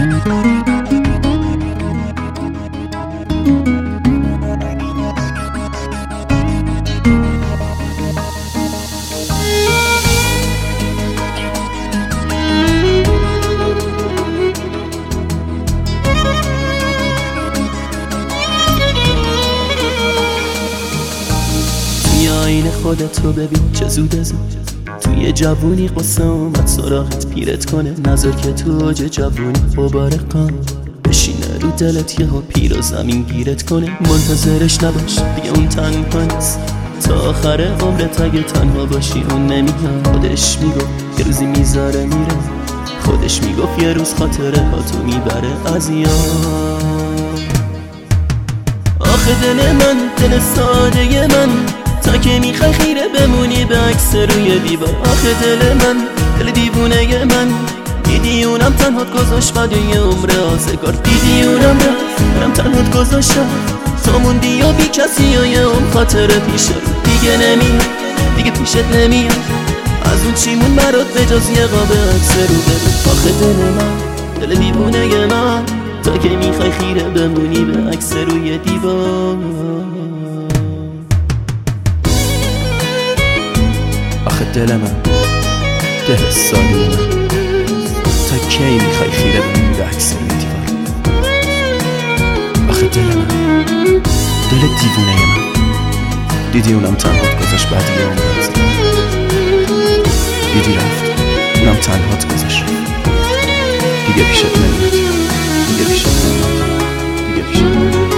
آینه خودتو ببین چه زود از توی جوونی قصه اومد سراغت پیرت کنه نظر که تو اوج جوونی غبار قم بشینه رو دلت یهو پیر و زمین گیرت کنه منتظرش نباش دیگه اون تنها نیست تا آخر عمرت اگه تنها باشی اون نمیاد خودش میگفت یه روزی میذاره میره خودش میگفت یه روز خاطره هاتو میبره از یاد آخه دل من دل ساده من تا که میخوای خیره بمونی به عکس روی دیوار آخه دل من دل دیوونه من دیدی اونم تنهات گذاشت بعد یه عمر آزگار دیدی اونم رفت تنهات گذاشتم تو موندی و بی کسی و یه عمر خاطره پیش رو دیگه نمیاد دیگه پیشت نمیاد از اون چیمون برات به جز یه قاب عکس رو برو آخه دل من دل دیوونه من تا که میخوای خیره بمونی به عکس روی دیوار آخه دل من دل ساده من تا کی میخوای خیره بمونی به عکس روی دیوار آخه دل من دل دیوونه من دیدی اونم تنهات گذاشت بعد یه عمر دیدی رفت اونم تنهات گذاشت دیگه پیشت نمیاد دیگه پیشت نمیاد دیگه پیشت نمیاد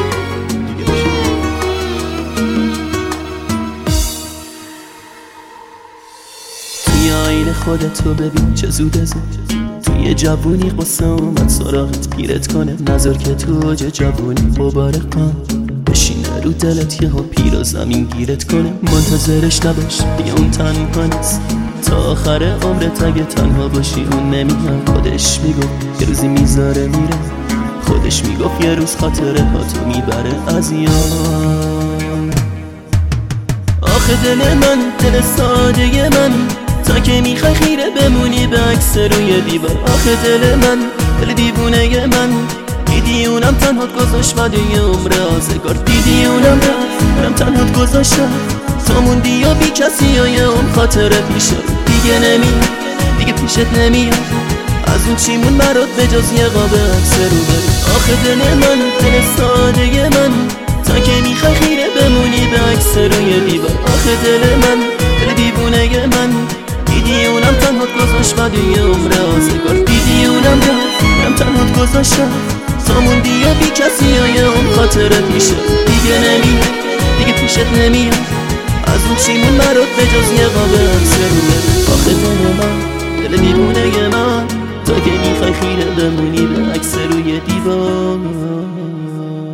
آینه خودتو ببین چه زود از توی جوونی قصه اومد سراغت پیرت کنه نظر که تو اوج جوونی غبار قم بشینه رو دلت یهو پیر و زمین گیرت کنه منتظرش نباش دیگه اون تنها نیست تا آخر عمرت اگه تنها باشی اون نمیاد خودش میگفت یه روزی میذاره میره خودش میگفت یه روز خاطره هاتو میبره از یاد آخه دل من دل ساده من تا که میخوای خیره بمونی به عکس روی دیوار آخه دل من دل دیوونه من دیدی اونم تنهات گذاشت بعد یه عمر آزگار دیدی اونم رفت تنهات گذاشتم تو موندی و بی کسی و یه عمر خاطره پیش رو دیگه نمیاد دیگه پیشت نمیاد از اون چیمون برات به جز یه قاب عکس رو برو آخه دل من دل ساده من تا که میخوای خیره بمونی به عکس روی دیوار آخه دل من دل دیوونه من دیدی اونم تنهات گذاشت بعد یه عمر آزگار دیدی اونم رفت تنهات گذاشتم تو موندی و بی کسی و یه عمر خاطره پیشه دیگه نمیاد دیگه پیشت نمیاد از اون چیمون برات به جز یه قاب عکس رو برو آخه دل من دل دیوونه من تا که میخوای خیره بمونی به عکس روی دیوار